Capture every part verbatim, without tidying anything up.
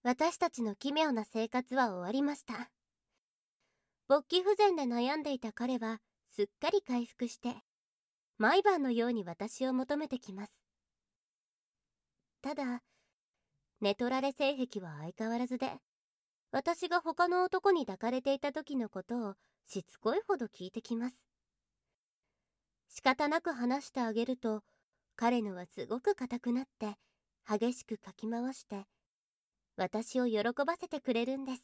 私たちの奇妙な生活は終わりました。勃起不全で悩んでいた彼はすっかり回復して、毎晩のように私を求めてきます。ただ、寝取られ性癖は相変わらずで、私が他の男に抱かれていた時のことをしつこいほど聞いてきます。仕方なく話してあげると、彼のはすごく硬くなって激しくかき回して私を喜ばせてくれるんです。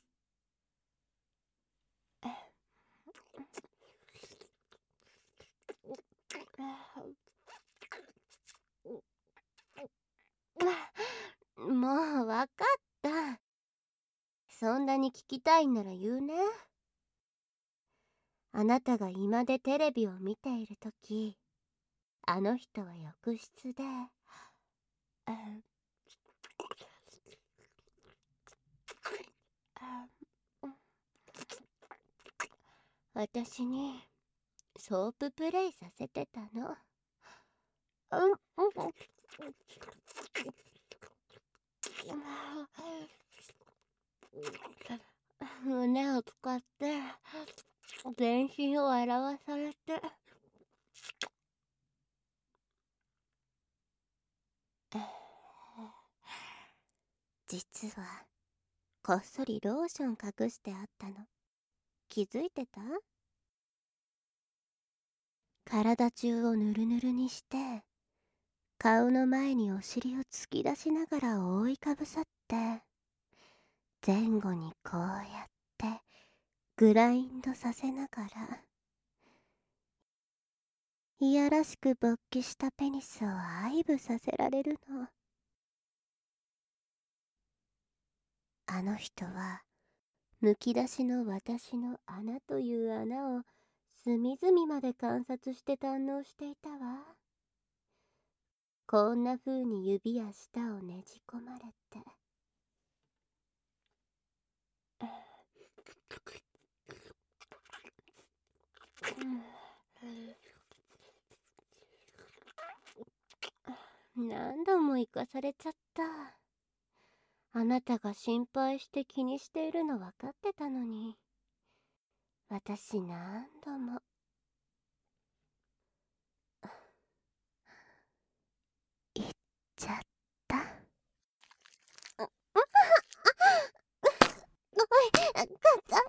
もうわかった。そんなに聞きたいんなら言うね。あなたが居間でテレビを見ているとき、あの人は浴室で、私にソーププレイさせてたの。胸を使って全身を洗わされて、実はこっそりローション隠してあったの。気づいてた？体中をぬるぬるにして顔の前にお尻を突き出しながら覆いかぶさって、前後にこうやってグラインドさせながら、いやらしく勃起したペニスを愛撫させられるの。あの人はむき出しの私の穴という穴を隅々まで観察して堪能していたわ。こんな風に指や舌をねじ込まれて、何度も生かされちゃった。あなたが心配して気にしているの分かってたのに、私何度も。言っちゃった。おい、硬い。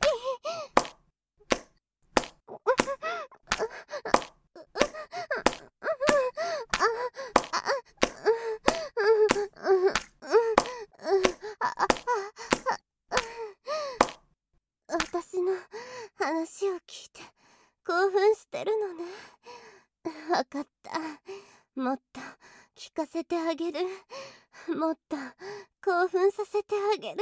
私の話を聞いて興奮してるのね。わかった。もっと聞かせてあげる。もっと興奮させてあげる。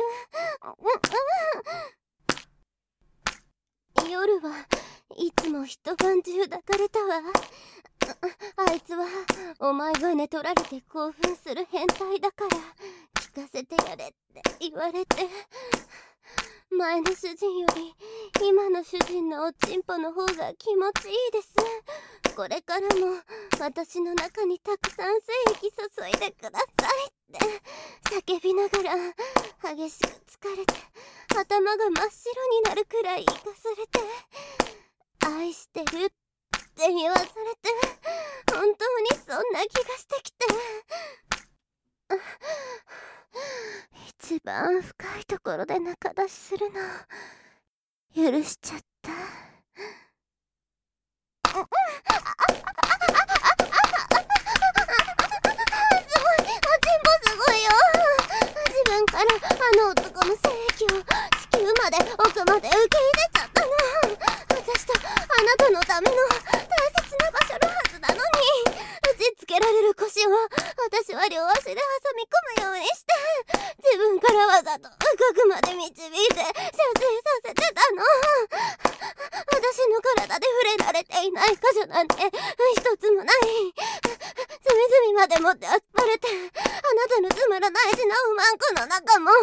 夜はいつも一晩中抱かれたわ。あいつはお前が寝取られて興奮する変態だから聞かせてやれって言われて、前の主人より今の主人のおちんぽの方が気持ちいいです。これからも私の中にたくさん精液注いでくださいって叫びながら、激しく疲れて頭が真っ白になるくらい生かされて、愛してるって言わされて、本当にそんな気がしてきて、一番深いところで仲出しするの許しちゃった。すごい、おちんぽすごいよ。自分からあの男の精液を地球まで奥まで受け入れちゃったの。私とあなたのための大切な場所のはずなのに、打ちつけられる腰を私は両足で挟み込むようにして、自分からわざと深くまで導いて射精させてたの。私の体で触れられていない箇所なんて一つもない。隅々まで持ってあっぱれて、あなたのつまらない血のうまんこの中も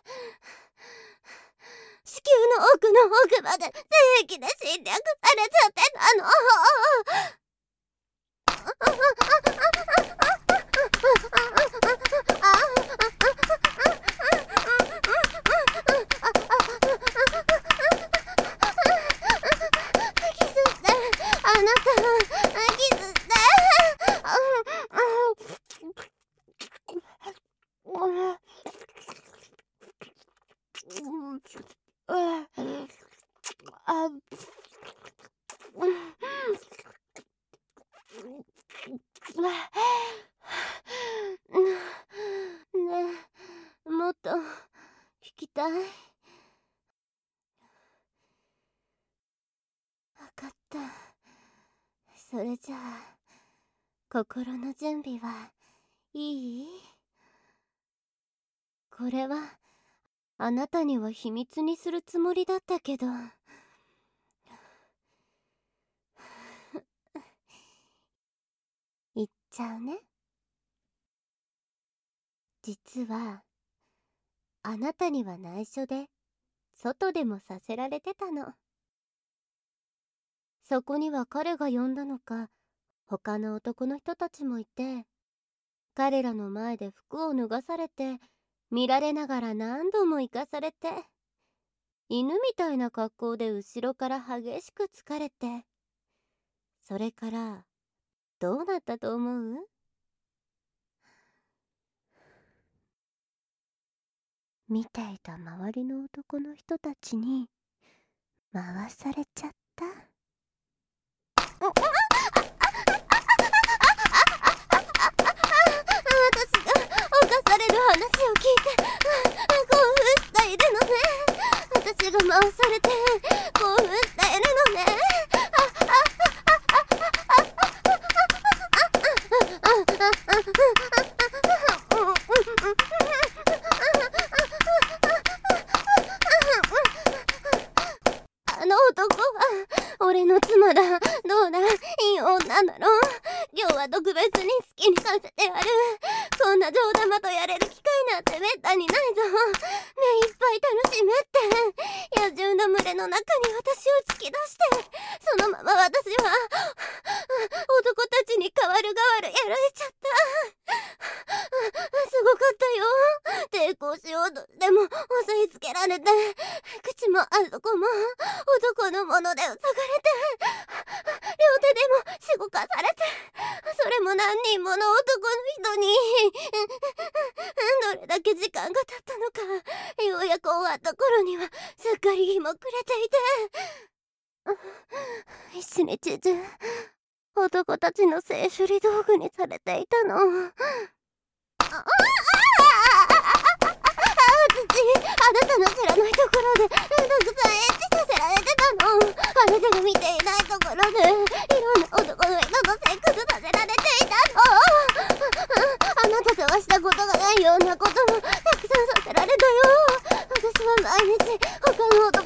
地球の奥の奥まで精液で侵略されちゃってたの。 たい。わかった。それじゃあ心の準備はいい？これはあなたには秘密にするつもりだったけど言っちゃうね。実はあなたには内緒で外でもさせられてたの。そこには彼が呼んだのか他の男の人たちもいて、彼らの前で服を脱がされて見られながら何度も行かされて、犬みたいな格好で後ろから激しく疲れて、それからどうなったと思う？見ていた周りの男の人たちに回されちゃった。私が犯される話を聞いて興奮しているのね。私が回されて興奮しているのね。あの男は俺の妻だ。どうだ、いい女だろう。今日は特別に好きにさせてやる。こんな冗談まとやれる機会なんてめったにないぞ。目いっぱい楽しめって。野獣の群れの中に私を突き出して、そのまま私は男たちに代わる代わるやられちゃった。すごかったよ。抵抗しようとしても押さえつけられて、口もあそこも男のもので塞がれて、両手でもしごかされて、それも何人もの男の人に。どれだけ時間が経ったのか、ようやく終わった頃にはすっかり日も暮れていて、一日中男たちの性処理道具にされていたの。あああなたの知らないところでたくさんエッチさせられてたの。あなたが見ていないところでいろんな男の人とセックスさせられていたの。あなたとはしたことがないようなこともたくさんさせられたよ。私は毎日他の男